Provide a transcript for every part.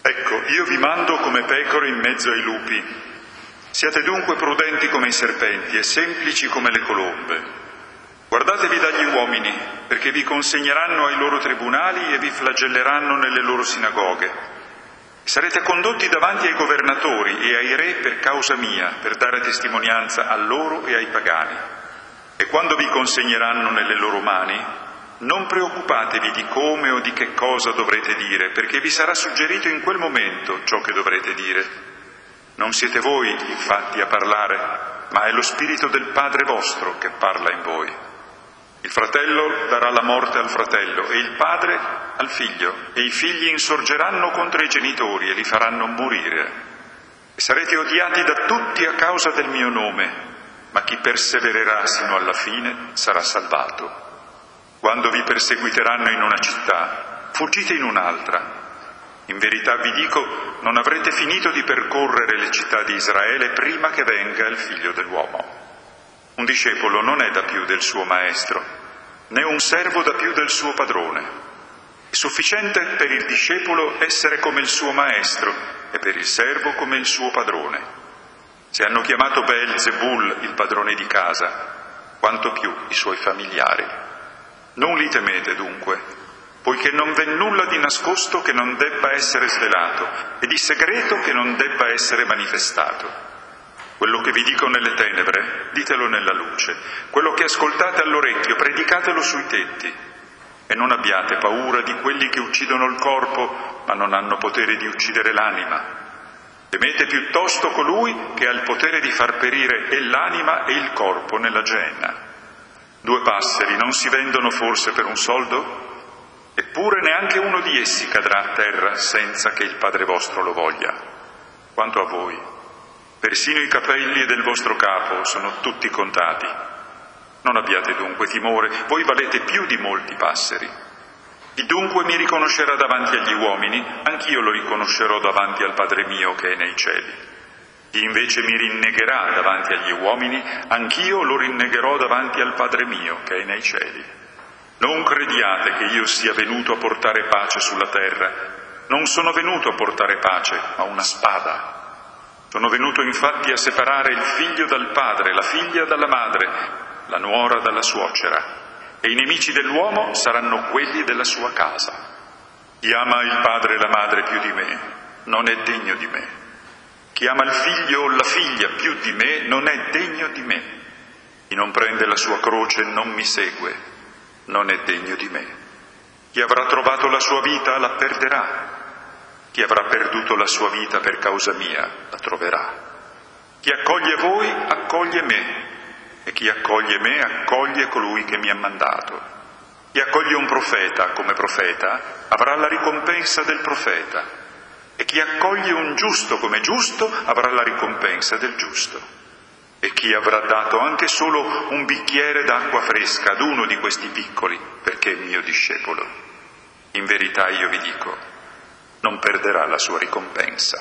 Ecco, io vi mando come pecore in mezzo ai lupi. Siate dunque prudenti come i serpenti e semplici come le colombe. Guardatevi dagli uomini, perché vi consegneranno ai loro tribunali e vi flagelleranno nelle loro sinagoghe. Sarete condotti davanti ai governatori e ai re per causa mia, per dare testimonianza a loro e ai pagani. E quando vi consegneranno nelle loro mani, non preoccupatevi di come o di che cosa dovrete dire, perché vi sarà suggerito in quel momento ciò che dovrete dire. Non siete voi, infatti, a parlare, ma è lo Spirito del Padre vostro che parla in voi. Il fratello darà la morte al fratello e il padre al figlio, e i figli insorgeranno contro i genitori e li faranno morire. E sarete odiati da tutti a causa del mio nome, ma chi persevererà sino alla fine sarà salvato. Quando vi perseguiteranno in una città, fuggite in un'altra. In verità vi dico, non avrete finito di percorrere le città di Israele prima che venga il Figlio dell'uomo. Un discepolo non è da più del suo maestro, né un servo da più del suo padrone. È sufficiente per il discepolo essere come il suo maestro e per il servo come il suo padrone. Se hanno chiamato Beelzebul il padrone di casa, quanto più i suoi familiari. Non li temete dunque, poiché non v'è nulla di nascosto che non debba essere svelato e di segreto che non debba essere manifestato. Quello che vi dico nelle tenebre, ditelo nella luce. Quello che ascoltate all'orecchio, predicatelo sui tetti. E non abbiate paura di quelli che uccidono il corpo, ma non hanno potere di uccidere l'anima. Temete piuttosto colui che ha il potere di far perire e l'anima e il corpo nella genna. 2 passeri non si vendono forse per un soldo? Eppure neanche uno di essi cadrà a terra senza che il Padre vostro lo voglia. Quanto a voi, persino i capelli del vostro capo sono tutti contati. Non abbiate dunque timore, voi valete più di molti passeri. Chi dunque mi riconoscerà davanti agli uomini, anch'io lo riconoscerò davanti al Padre mio che è nei cieli. Chi invece mi rinnegherà davanti agli uomini, anch'io lo rinnegherò davanti al Padre mio che è nei cieli. Non crediate che io sia venuto a portare pace sulla terra. Non sono venuto a portare pace, ma una spada. Sono venuto infatti a separare il figlio dal padre, la figlia dalla madre, la nuora dalla suocera. E i nemici dell'uomo saranno quelli della sua casa. Chi ama il padre e la madre più di me, non è degno di me. Chi ama il figlio o la figlia più di me non è degno di me. Chi non prende la sua croce e non mi segue, non è degno di me. Chi avrà trovato la sua vita la perderà. Chi avrà perduto la sua vita per causa mia la troverà. Chi accoglie voi accoglie me, e chi accoglie me accoglie colui che mi ha mandato. Chi accoglie un profeta come profeta avrà la ricompensa del profeta. E chi accoglie un giusto come giusto avrà la ricompensa del giusto. E chi avrà dato anche solo un bicchiere d'acqua fresca ad uno di questi piccoli, perché è mio discepolo, in verità io vi dico, non perderà la sua ricompensa.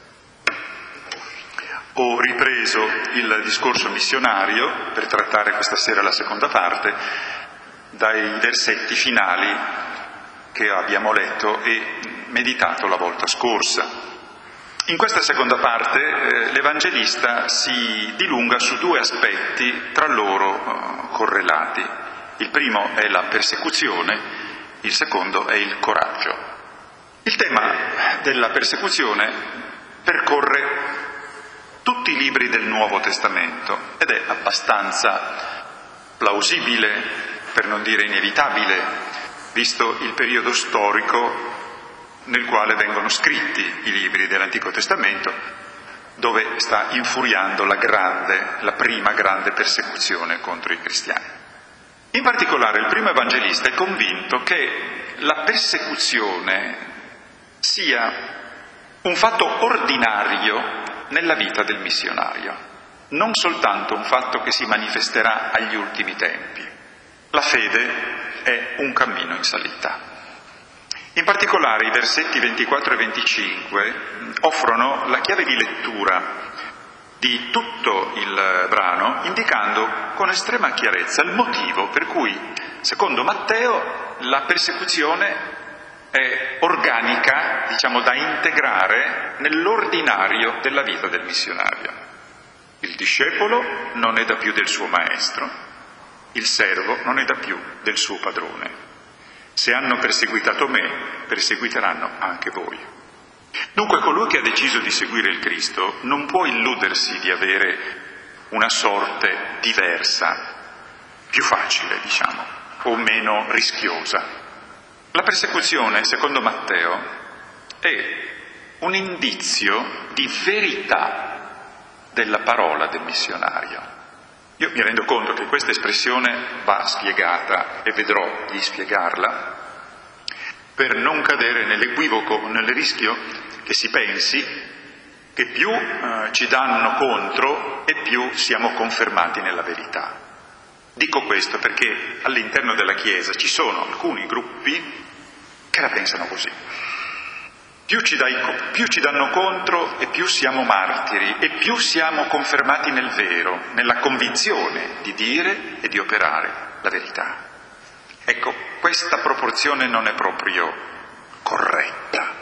Ho ripreso il discorso missionario per trattare questa sera la seconda parte dai versetti finali che abbiamo letto e meditato la volta scorsa. In questa seconda parte l'Evangelista si dilunga su 2 aspetti tra loro correlati. Il primo è la persecuzione, il secondo è il coraggio. Il tema della persecuzione percorre tutti i libri del Nuovo Testamento ed è abbastanza plausibile, per non dire inevitabile, visto il periodo storico nel quale vengono scritti i libri dell'Antico Testamento, dove sta infuriando la prima grande persecuzione contro i cristiani. In particolare il primo evangelista è convinto che la persecuzione sia un fatto ordinario nella vita del missionario, non soltanto un fatto che si manifesterà agli ultimi tempi. La fede è un cammino in salita. In particolare i versetti 24 e 25 offrono la chiave di lettura di tutto il brano, indicando con estrema chiarezza il motivo per cui, secondo Matteo, la persecuzione è organica, diciamo, da integrare nell'ordinario della vita del missionario. Il discepolo non è da più del suo maestro, il servo non è da più del suo padrone. Se hanno perseguitato me, perseguiteranno anche voi. Dunque colui che ha deciso di seguire il Cristo non può illudersi di avere una sorte diversa, più facile, diciamo, o meno rischiosa. La persecuzione, secondo Matteo, è un indizio di verità della parola del missionario. Io mi rendo conto che questa espressione va spiegata e vedrò di spiegarla per non cadere nell'equivoco o nel rischio che si pensi che più ci danno contro e più siamo confermati nella verità. Dico questo perché all'interno della Chiesa ci sono alcuni gruppi che la pensano così. Più ci danno contro e più siamo martiri e più siamo confermati nel vero, nella convinzione di dire e di operare la verità. Ecco, questa proporzione non è proprio corretta.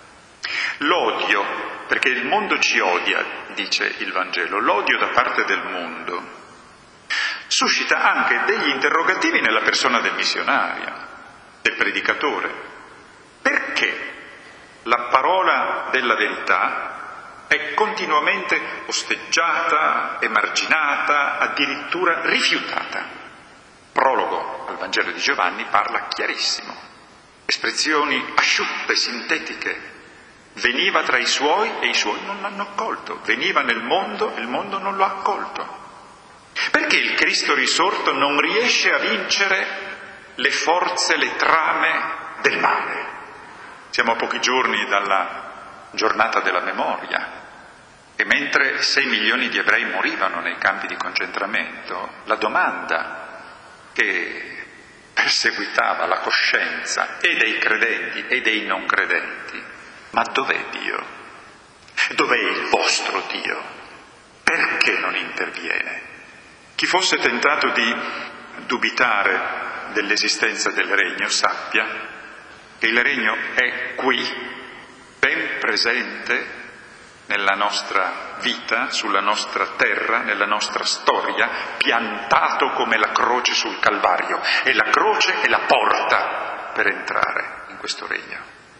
L'odio, perché il mondo ci odia, dice il Vangelo, l'odio da parte del mondo suscita anche degli interrogativi nella persona del missionario, del predicatore. Perché la parola della verità è continuamente osteggiata, emarginata, addirittura rifiutata? Prologo al Vangelo di Giovanni parla chiarissimo. Espressioni asciutte, sintetiche. Veniva tra i suoi e i suoi non l'hanno accolto. Veniva nel mondo e il mondo non lo ha accolto. Perché il Cristo risorto non riesce a vincere le forze, le trame del male? Siamo a pochi giorni dalla giornata della memoria e mentre 6 milioni di ebrei morivano nei campi di concentramento, la domanda che perseguitava la coscienza e dei credenti e dei non credenti: ma dov'è Dio? Dov'è il vostro Dio? Perché non interviene? Chi fosse tentato di dubitare dell'esistenza del regno sappia che il regno è qui, ben presente nella nostra vita, sulla nostra terra, nella nostra storia, piantato come la croce sul Calvario, e la croce è la porta per entrare in questo regno.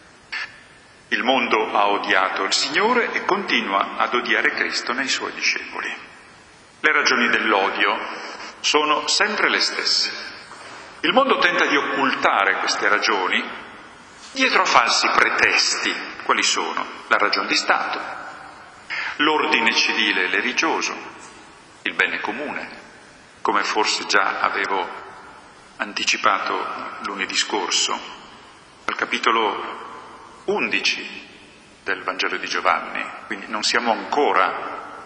Il mondo ha odiato il Signore e continua ad odiare Cristo nei suoi discepoli. Le ragioni dell'odio sono sempre le stesse. Il mondo tenta di occultare queste ragioni dietro a falsi pretesti. Quali sono? La ragione di Stato, l'ordine civile e religioso, il bene comune, come forse già avevo anticipato lunedì scorso, al capitolo 11 del Vangelo di Giovanni, quindi non siamo ancora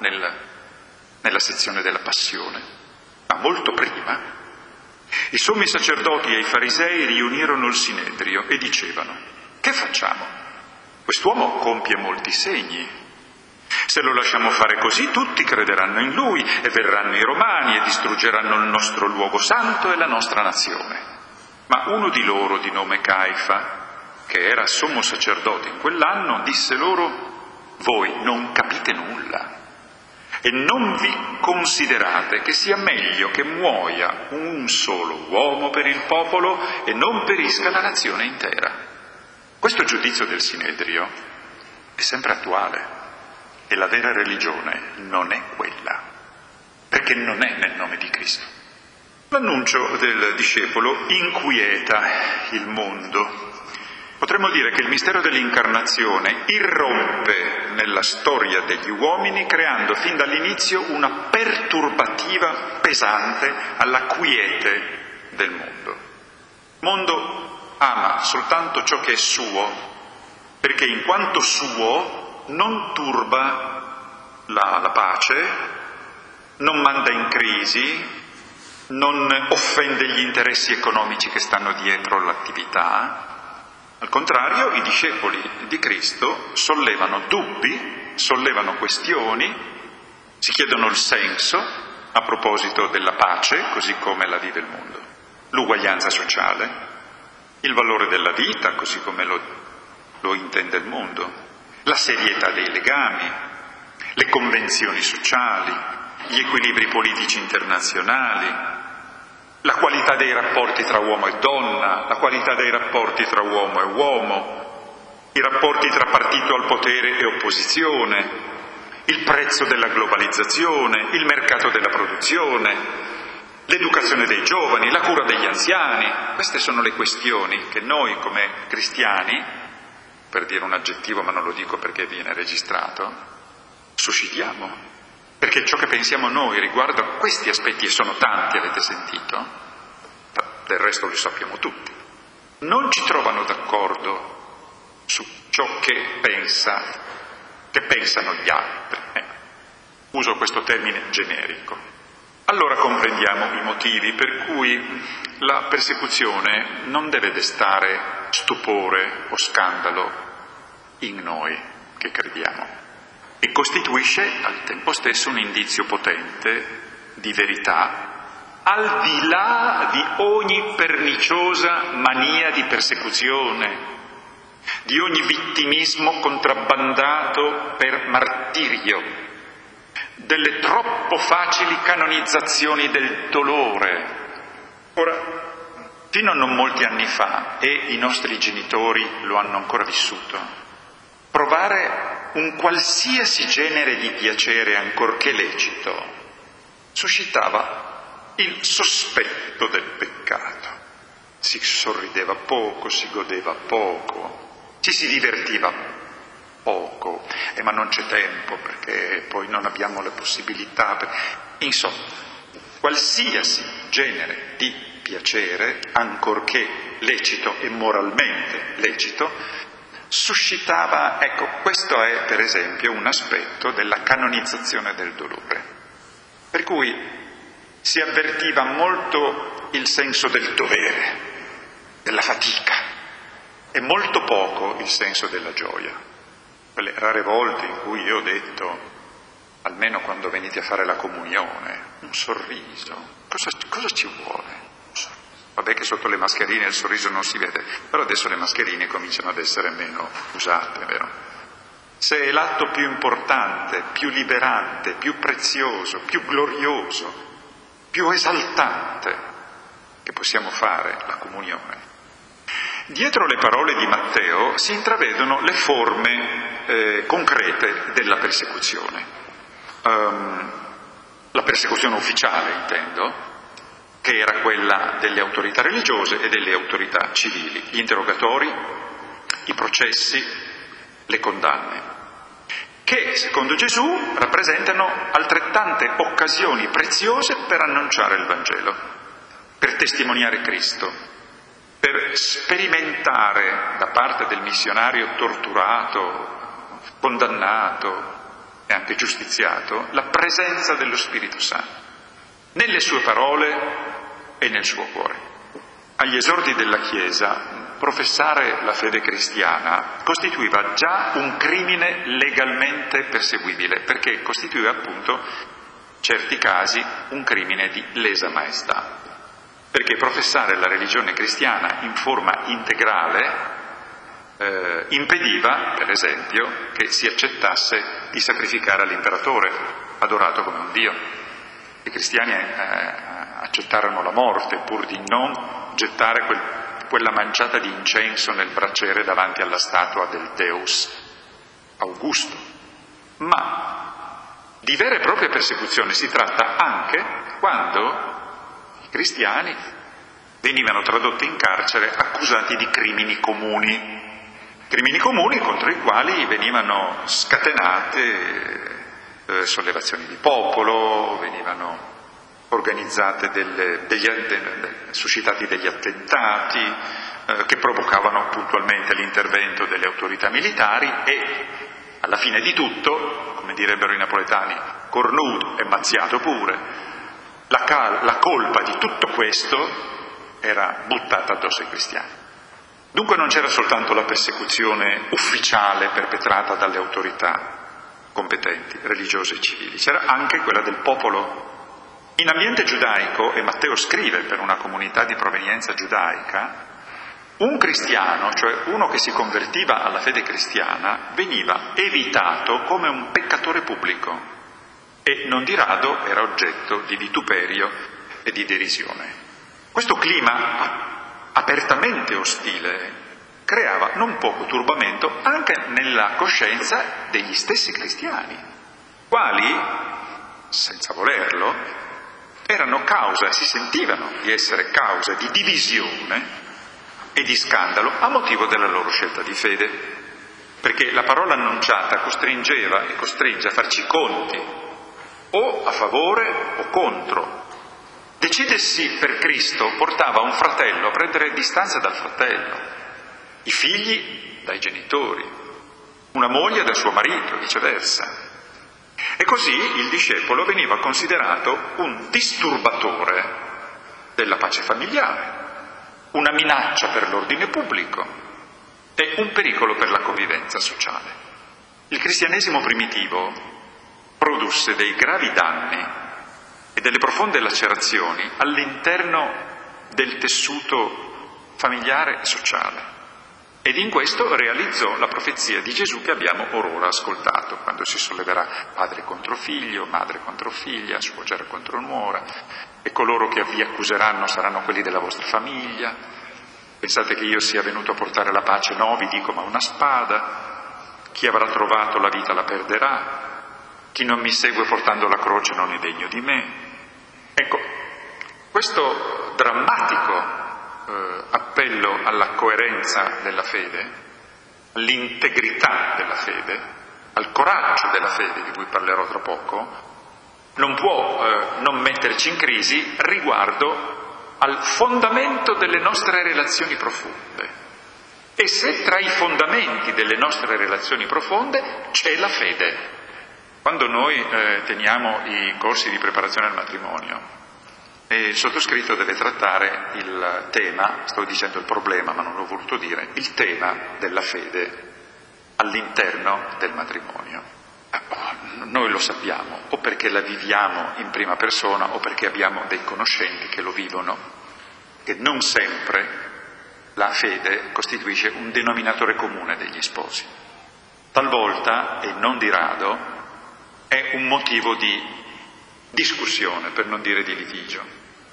nella sezione della passione, ma molto prima. I sommi sacerdoti e i farisei riunirono il Sinedrio e dicevano: che facciamo? Quest'uomo compie molti segni. Se lo lasciamo fare così, tutti crederanno in lui e verranno i Romani e distruggeranno il nostro luogo santo e la nostra nazione. Ma uno di loro, di nome Caifa, che era sommo sacerdote in quell'anno, disse loro: voi non capite nulla e non vi considerate che sia meglio che muoia un solo uomo per il popolo e non perisca la nazione intera. Questo giudizio del Sinedrio è sempre attuale e la vera religione non è quella, perché non è nel nome di Cristo. L'annuncio del discepolo inquieta il mondo. Potremmo dire che il mistero dell'incarnazione irrompe nella storia degli uomini creando fin dall'inizio una perturbativa pesante alla quiete del mondo. Il mondo ama soltanto ciò che è suo, perché in quanto suo non turba la pace, non manda in crisi, non offende gli interessi economici che stanno dietro l'attività. Al contrario, i discepoli di Cristo sollevano dubbi, sollevano questioni, si chiedono il senso a proposito della pace, così come la vive il mondo, l'uguaglianza sociale, il valore della vita, così come lo intende il mondo, la serietà dei legami, le convenzioni sociali, gli equilibri politici internazionali, la qualità dei rapporti tra uomo e donna, la qualità dei rapporti tra uomo e uomo, i rapporti tra partito al potere e opposizione, il prezzo della globalizzazione, il mercato della produzione, l'educazione dei giovani, la cura degli anziani. Queste sono le questioni che noi come cristiani, per dire un aggettivo ma non lo dico perché viene registrato, suscitiamo. Perché ciò che pensiamo noi riguardo a questi aspetti, e sono tanti, avete sentito, del resto lo sappiamo tutti, non ci trovano d'accordo su ciò che pensano gli altri. Uso questo termine generico. Allora comprendiamo i motivi per cui la persecuzione non deve destare stupore o scandalo in noi che crediamo e costituisce al tempo stesso un indizio potente di verità, al di là di ogni perniciosa mania di persecuzione, di ogni vittimismo contrabbandato per martirio, delle troppo facili canonizzazioni del dolore. Ora, fino a non molti anni fa, e i nostri genitori lo hanno ancora vissuto, provare un qualsiasi genere di piacere, ancorché lecito, suscitava il sospetto del peccato. Si sorrideva poco, si godeva poco, ci si divertiva poco, ma non c'è tempo perché poi non abbiamo le possibilità. Insomma, qualsiasi genere di piacere, ancorché lecito e moralmente lecito, suscitava, ecco, questo è per esempio un aspetto della canonizzazione del dolore, per cui si avvertiva molto il senso del dovere, della fatica, e molto poco il senso della gioia. Quelle rare volte in cui io ho detto, almeno quando venite a fare la comunione, un sorriso, cosa ci vuole? Vabbè che sotto le mascherine il sorriso non si vede, però adesso le mascherine cominciano ad essere meno usate, vero? Se è l'atto più importante, più liberante, più prezioso, più glorioso, più esaltante che possiamo fare, la comunione. Dietro le parole di Matteo si intravedono le forme concrete della persecuzione. La persecuzione ufficiale, intendo, che era quella delle autorità religiose e delle autorità civili, gli interrogatori, i processi, le condanne, che secondo Gesù rappresentano altrettante occasioni preziose per annunciare il Vangelo, per testimoniare Cristo, per sperimentare da parte del missionario torturato, condannato e anche giustiziato la presenza dello Spirito Santo nelle sue parole e nel suo cuore. Agli esordi della Chiesa, professare la fede cristiana costituiva già un crimine legalmente perseguibile, perché costituiva appunto, in certi casi, un crimine di lesa maestà. Perché professare la religione cristiana in forma integrale impediva, per esempio, che si accettasse di sacrificare all'imperatore, adorato come un dio. I cristiani accettarono la morte pur di non gettare quella manciata di incenso nel braciere davanti alla statua del Deus Augusto. Ma di vera e propria persecuzione si tratta anche quando i cristiani venivano tradotti in carcere accusati di crimini comuni contro i quali venivano scatenate sollevazioni di popolo, venivano organizzate suscitati degli attentati che provocavano puntualmente l'intervento delle autorità militari e alla fine di tutto, come direbbero i napoletani, cornuto e mazziato pure, la colpa di tutto questo era buttata addosso ai cristiani. Dunque non c'era soltanto la persecuzione ufficiale perpetrata dalle autorità competenti, religiose e civili, c'era anche quella del popolo. In ambiente giudaico, e Matteo scrive per una comunità di provenienza giudaica, Un cristiano, cioè uno che si convertiva alla fede cristiana, veniva evitato come un peccatore pubblico e non di rado era oggetto di vituperio e di derisione. Questo clima apertamente ostile creava non poco turbamento anche nella coscienza degli stessi cristiani, quali, senza volerlo, erano causa, si sentivano di essere causa di divisione e di scandalo a motivo della loro scelta di fede, perché la parola annunciata costringeva e costringe a farci conti o a favore o contro. Decidersi per Cristo portava un fratello a prendere distanza dal fratello, i figli dai genitori, una moglie dal suo marito, viceversa. E così il discepolo veniva considerato un disturbatore della pace familiare, una minaccia per l'ordine pubblico e un pericolo per la convivenza sociale. Il cristianesimo primitivo produsse dei gravi danni e delle profonde lacerazioni all'interno del tessuto familiare e sociale. Ed in questo realizzò la profezia di Gesù che abbiamo orora ascoltato, quando si solleverà padre contro figlio, madre contro figlia, suocera contro nuora, e coloro che vi accuseranno saranno quelli della vostra famiglia. Pensate che io sia venuto a portare la pace? No, vi dico, ma una spada. Chi avrà trovato la vita la perderà. Chi non mi segue portando la croce non è degno di me. Ecco, questo drammatico appello alla coerenza della fede, all'integrità della fede, al coraggio della fede, di cui parlerò tra poco, non può non metterci in crisi riguardo al fondamento delle nostre relazioni profonde. E se tra i fondamenti delle nostre relazioni profonde c'è la fede. Quando noi teniamo i corsi di preparazione al matrimonio, il sottoscritto deve trattare il tema, sto dicendo il problema ma non l'ho voluto dire, il tema della fede all'interno del matrimonio. Noi lo sappiamo, o perché la viviamo in prima persona o perché abbiamo dei conoscenti che lo vivono, che non sempre la fede costituisce un denominatore comune degli sposi. Talvolta, e non di rado, è un motivo di discussione, per non dire di litigio.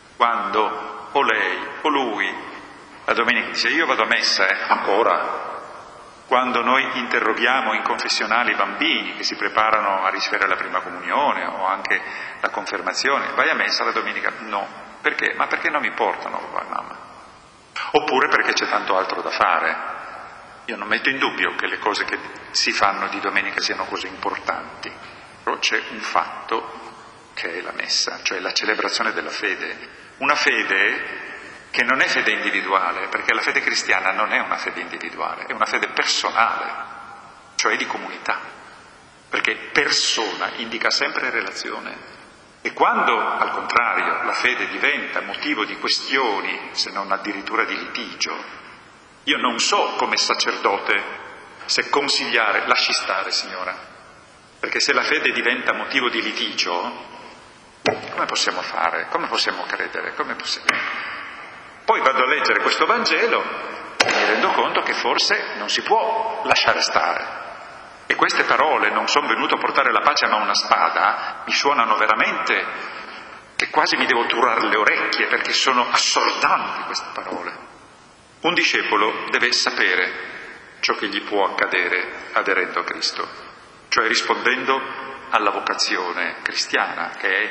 Quando o lei o lui la domenica dice io vado a messa, ancora. Quando noi interroghiamo in confessionali i bambini che si preparano a ricevere la prima comunione o anche la confermazione, vai a messa la domenica? No. Perché? Ma perché non mi portano papà e mamma? Oppure perché c'è tanto altro da fare. Io non metto in dubbio che le cose che si fanno di domenica siano cose importanti, però c'è un fatto che è la messa, cioè la celebrazione della fede. Una fede che non è fede individuale, perché la fede cristiana non è una fede individuale, è una fede personale, cioè di comunità, perché persona indica sempre relazione. E quando, al contrario, la fede diventa motivo di questioni, se non addirittura di litigio, io non so come sacerdote se consigliare, lasci stare signora, perché se la fede diventa motivo di litigio, come possiamo fare? Come possiamo credere? Come possiamo... Poi vado a leggere questo Vangelo e mi rendo conto che forse non si può lasciare stare. E queste parole, non sono venuto a portare la pace ma una spada, mi suonano veramente che quasi mi devo turare le orecchie perché sono assordanti queste parole. Un discepolo deve sapere ciò che gli può accadere aderendo a Cristo, cioè rispondendo alla vocazione cristiana, che è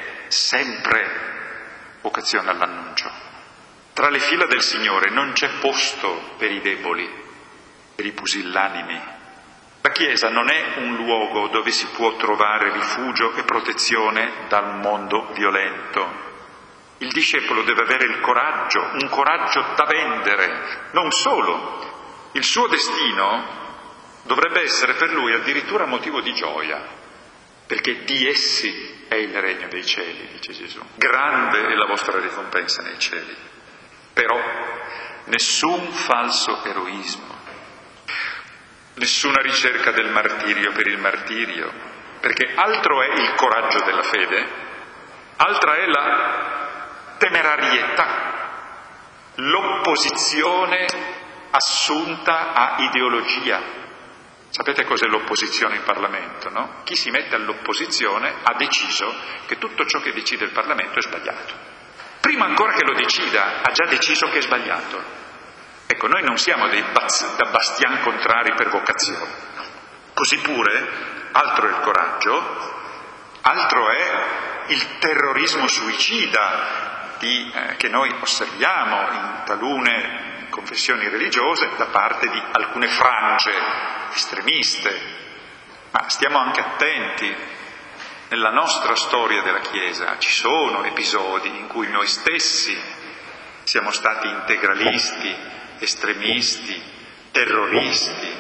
sempre vocazione all'annuncio. Tra le fila del Signore non c'è posto per i deboli, per i pusillanimi. La Chiesa non è un luogo dove si può trovare rifugio e protezione dal mondo violento. Il discepolo deve avere il coraggio, un coraggio da vendere. Non solo, il suo destino dovrebbe essere per lui addirittura motivo di gioia, perché di essi è il regno dei cieli, dice Gesù. Grande è la vostra ricompensa nei cieli. Però nessun falso eroismo, nessuna ricerca del martirio per il martirio, perché altro è il coraggio della fede, altra è la temerarietà, l'opposizione assunta a ideologia. Sapete cos'è l'opposizione in Parlamento, no? Chi si mette all'opposizione ha deciso che tutto ciò che decide il Parlamento è sbagliato. Prima ancora che lo decida, ha già deciso che è sbagliato. Ecco, noi non siamo dei da bastian contrari per vocazione. Così pure, altro è il coraggio, altro è il terrorismo suicida che noi osserviamo in talune confessioni religiose da parte di alcune frange estremiste. Ma stiamo anche attenti, nella nostra storia della Chiesa ci sono episodi in cui noi stessi siamo stati integralisti, estremisti, terroristi.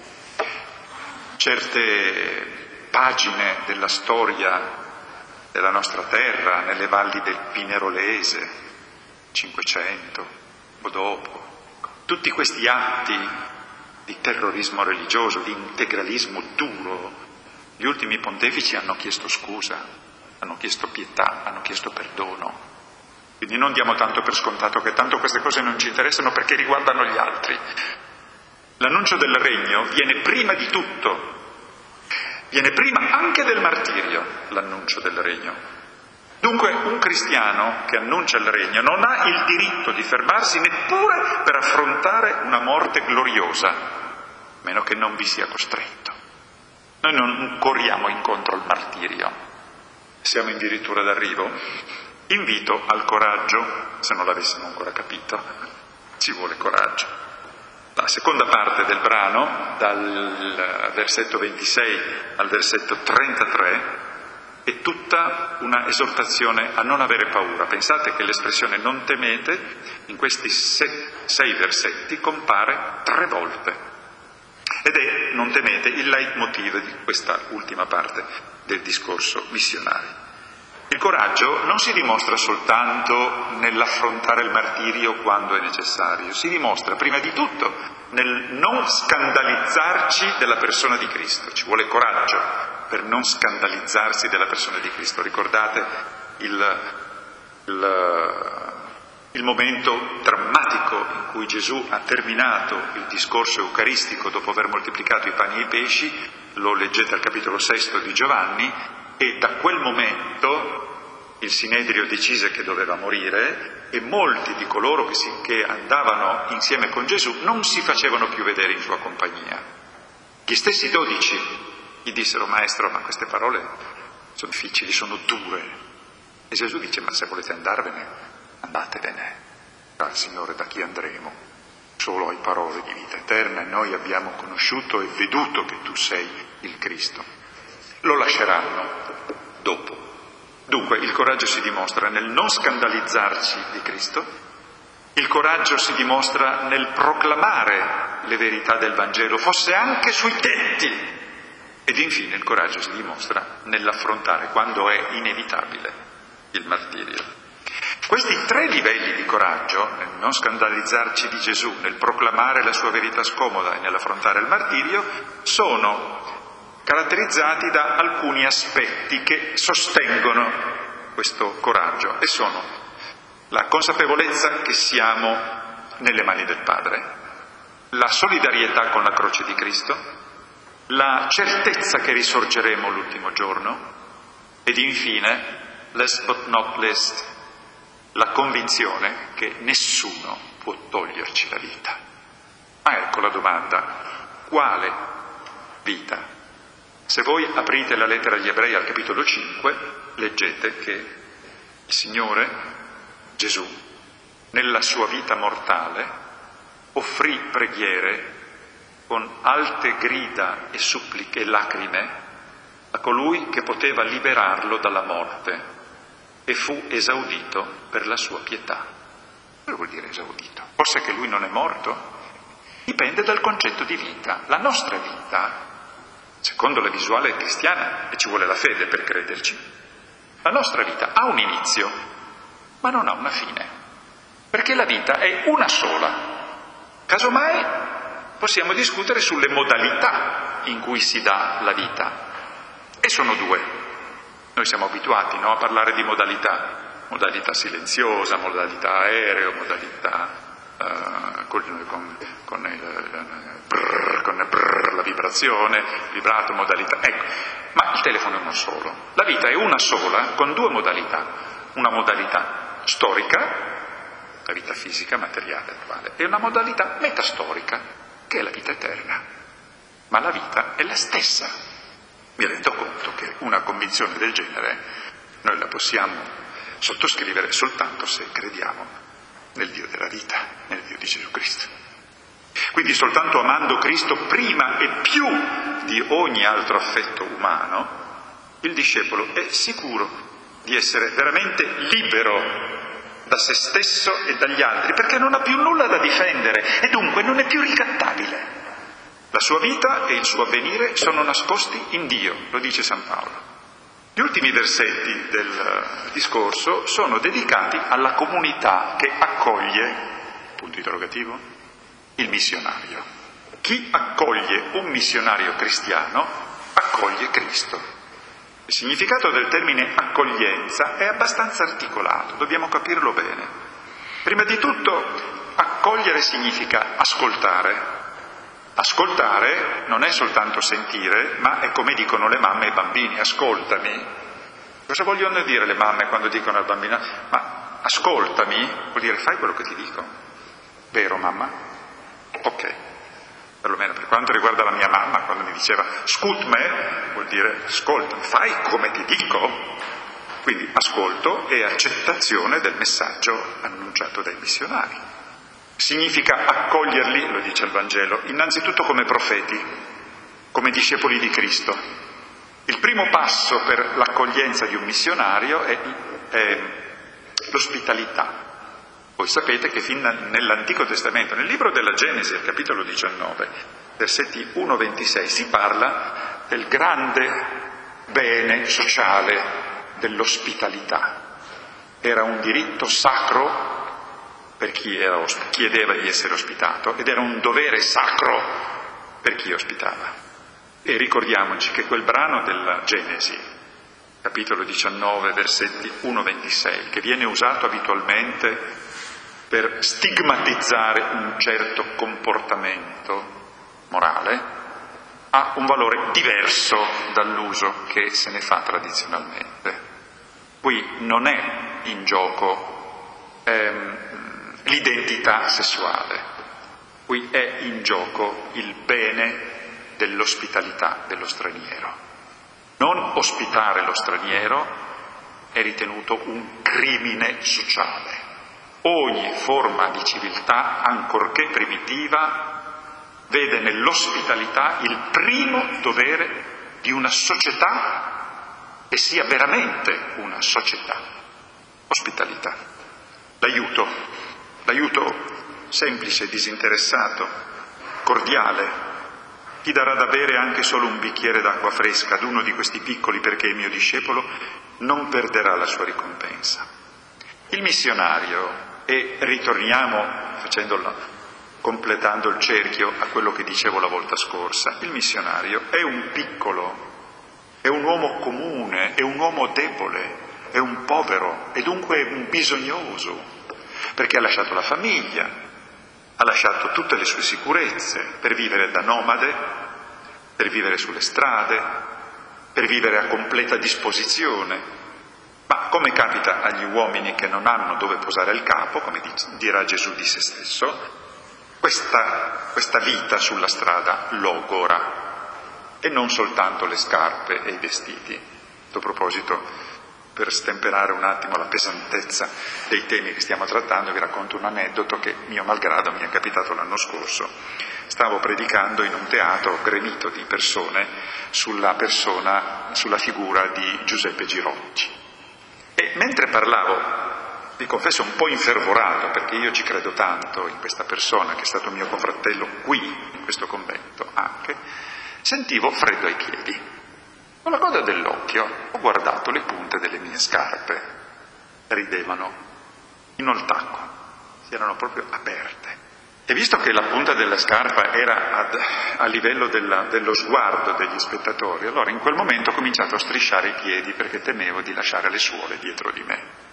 Certe pagine della storia della nostra terra, nelle valli del Pinerolese, 500 o dopo, tutti questi atti di terrorismo religioso, di integralismo duro, gli ultimi pontefici hanno chiesto scusa, hanno chiesto pietà, hanno chiesto perdono. Quindi non diamo tanto per scontato che tanto queste cose non ci interessano perché riguardano gli altri. L'annuncio del regno viene prima di tutto. Viene prima anche del martirio, l'annuncio del regno. Dunque un cristiano che annuncia il regno non ha il diritto di fermarsi neppure per affrontare una morte gloriosa, a meno che non vi sia costretto. Noi non corriamo incontro al martirio, siamo addirittura d'arrivo. Invito al coraggio, se non l'avessimo ancora capito, ci vuole coraggio. La seconda parte del brano, dal versetto 26 al versetto 33, è tutta una esortazione a non avere paura. Pensate che l'espressione non temete in questi 6 versetti compare 3 volte. Ed è, non temete, il leitmotiv di questa ultima parte del discorso missionario. Il coraggio non si dimostra soltanto nell'affrontare il martirio quando è necessario, si dimostra prima di tutto nel non scandalizzarci della persona di Cristo. Ci vuole coraggio per non scandalizzarsi della persona di Cristo. Ricordate il momento drammatico in cui Gesù ha terminato il discorso eucaristico dopo aver moltiplicato i pani e i pesci, lo leggete al capitolo 6 di Giovanni, e da quel momento il Sinedrio decise che doveva morire e molti di coloro che andavano insieme con Gesù non si facevano più vedere in sua compagnia. Gli stessi 12 gli dissero: Maestro, ma queste parole sono difficili, sono dure. E Gesù dice: ma se volete andarvene, andatevene. Al Signore da chi andremo? Solo hai parole di vita eterna e noi abbiamo conosciuto e veduto che tu sei il Cristo. Lo lasceranno dopo. Dunque il coraggio si dimostra nel non scandalizzarci di Cristo, il coraggio si dimostra nel proclamare le verità del Vangelo, fosse anche sui tetti, ed infine il coraggio si dimostra nell'affrontare, quando è inevitabile, il martirio. Questi 3 livelli di coraggio, nel non scandalizzarci di Gesù, nel proclamare la sua verità scomoda e nell'affrontare il martirio, sono caratterizzati da alcuni aspetti che sostengono questo coraggio, e sono la consapevolezza che siamo nelle mani del Padre, la solidarietà con la croce di Cristo, la certezza che risorgeremo l'ultimo giorno, ed infine, last but not least, la convinzione che nessuno può toglierci la vita. Ma ecco la domanda: quale vita? Se voi aprite la lettera agli Ebrei al capitolo 5, leggete che il Signore Gesù, nella sua vita mortale, offrì preghiere con alte grida e suppliche e lacrime a colui che poteva liberarlo dalla morte, e fu esaudito per la sua pietà. Cosa vuol dire esaudito? Forse che lui non è morto? Dipende dal concetto di vita. La nostra vita, secondo la visuale cristiana, e ci vuole la fede per crederci, la nostra vita ha un inizio, ma non ha una fine, perché la vita è una sola. Casomai possiamo discutere sulle modalità in cui si dà la vita, e sono 2. Noi siamo abituati, no, a parlare di modalità silenziosa, modalità aereo, modalità la vibrazione, vibrato, modalità. Ecco, ma il telefono è uno solo. La vita è una sola con due modalità. Una modalità storica, la vita fisica, materiale, attuale, e una modalità metastorica, che è la vita eterna. Ma la vita è la stessa. Mi rendo conto che una convinzione del genere noi la possiamo sottoscrivere soltanto se crediamo nel Dio della vita, nel Dio di Gesù Cristo. Quindi soltanto amando Cristo prima e più di ogni altro affetto umano, il discepolo è sicuro di essere veramente libero da se stesso e dagli altri, perché non ha più nulla da difendere e dunque non è più ricattabile. La sua vita e il suo avvenire sono nascosti in Dio, lo dice San Paolo. Gli ultimi versetti del discorso sono dedicati alla comunità che accoglie, punto interrogativo, il missionario. Chi accoglie un missionario cristiano accoglie Cristo. Il significato del termine accoglienza è abbastanza articolato, dobbiamo capirlo bene. Prima di tutto, accogliere significa ascoltare. Ascoltare non è soltanto sentire, ma è come dicono le mamme ai bambini: ascoltami. Cosa vogliono dire le mamme quando dicono al bambino? Ma ascoltami vuol dire fai quello che ti dico. Vero, mamma? Ok. Perlomeno per quanto riguarda la mia mamma, quando mi diceva scutme, vuol dire ascoltami, fai come ti dico. Quindi ascolto e accettazione del messaggio annunciato dai missionari. Significa accoglierli, lo dice il Vangelo, innanzitutto come profeti, come discepoli di Cristo. Il primo passo per l'accoglienza di un missionario è l'ospitalità. Voi sapete che fin nell'Antico Testamento, nel libro della Genesi, al capitolo 19, versetti 1-26, si parla del grande bene sociale dell'ospitalità. Era un diritto sacro per chi chiedeva di essere ospitato ed era un dovere sacro per chi ospitava. E ricordiamoci che quel brano della Genesi, capitolo 19, versetti 1-26, che viene usato abitualmente per stigmatizzare un certo comportamento morale, ha un valore diverso dall'uso che se ne fa tradizionalmente. Qui non è in gioco l'identità sessuale, qui è in gioco il bene dell'ospitalità dello straniero. Non ospitare lo straniero è ritenuto un crimine sociale. Ogni forma di civiltà, ancorché primitiva, vede nell'ospitalità il primo dovere di una società che sia veramente una società. Ospitalità. L'aiuto semplice, disinteressato, cordiale. Chi darà da bere anche solo un bicchiere d'acqua fresca ad uno di questi piccoli perché è mio discepolo non perderà la sua ricompensa. Il missionario, e ritorniamo completando il cerchio a quello che dicevo la volta scorsa, il missionario è un piccolo, è un uomo comune, è un uomo debole, è un povero e dunque è un bisognoso, perché ha lasciato la famiglia, ha lasciato tutte le sue sicurezze per vivere da nomade, per vivere sulle strade, per vivere a completa disposizione. Ma come capita agli uomini che non hanno dove posare il capo, come dirà Gesù di se stesso, questa vita sulla strada logora, e non soltanto le scarpe e i vestiti. A questo proposito, per stemperare un attimo la pesantezza dei temi che stiamo trattando, vi racconto un aneddoto che, mio malgrado, mi è capitato l'anno scorso. Stavo predicando in un teatro gremito di persone sulla figura di Giuseppe Girotti. E mentre parlavo, vi confesso un po' infervorato, perché io ci credo tanto in questa persona che è stato mio confratello qui, in questo convento anche, sentivo freddo ai piedi. Con la coda dell'occhio ho guardato le punte delle mie scarpe, ridevano in un tacco, si erano proprio aperte. E visto che la punta della scarpa era a livello dello sguardo degli spettatori, allora in quel momento ho cominciato a strisciare i piedi perché temevo di lasciare le suole dietro di me.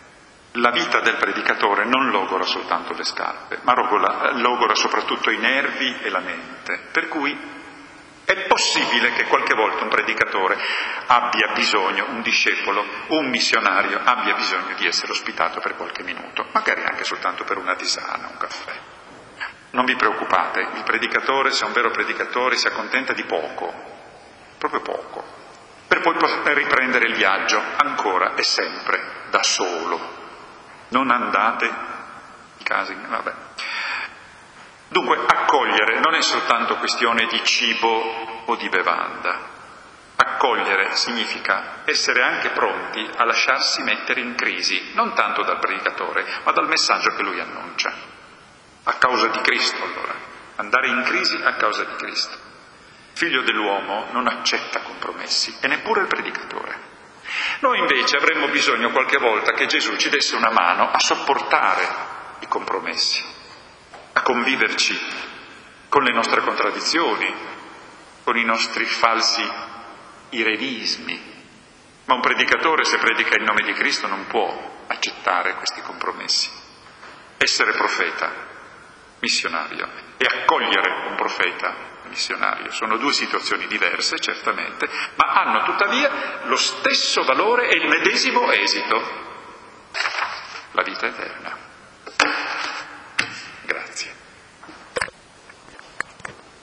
La vita del predicatore non logora soltanto le scarpe, ma logora soprattutto i nervi e la mente, per cui è possibile che qualche volta un predicatore abbia bisogno, un discepolo, un missionario abbia bisogno di essere ospitato per qualche minuto, magari anche soltanto per una tisana, un caffè. Non vi preoccupate, il predicatore, se è un vero predicatore, si accontenta di poco, proprio poco, per poi riprendere il viaggio ancora e sempre da solo. Non andate in casa, vabbè. Dunque, accogliere non è soltanto questione di cibo o di bevanda. Accogliere significa essere anche pronti a lasciarsi mettere in crisi, non tanto dal predicatore, ma dal messaggio che lui annuncia. A causa di Cristo, allora. Andare in crisi a causa di Cristo. Il Figlio dell'uomo non accetta compromessi, e neppure il predicatore. Noi invece avremmo bisogno qualche volta che Gesù ci desse una mano a sopportare i compromessi, a conviverci con le nostre contraddizioni, con i nostri falsi irenismi. Ma un predicatore, se predica in nome di Cristo, non può accettare questi compromessi. Essere profeta, missionario, e accogliere un profeta missionario sono due situazioni diverse, certamente, ma hanno tuttavia lo stesso valore e il medesimo esito: la vita eterna.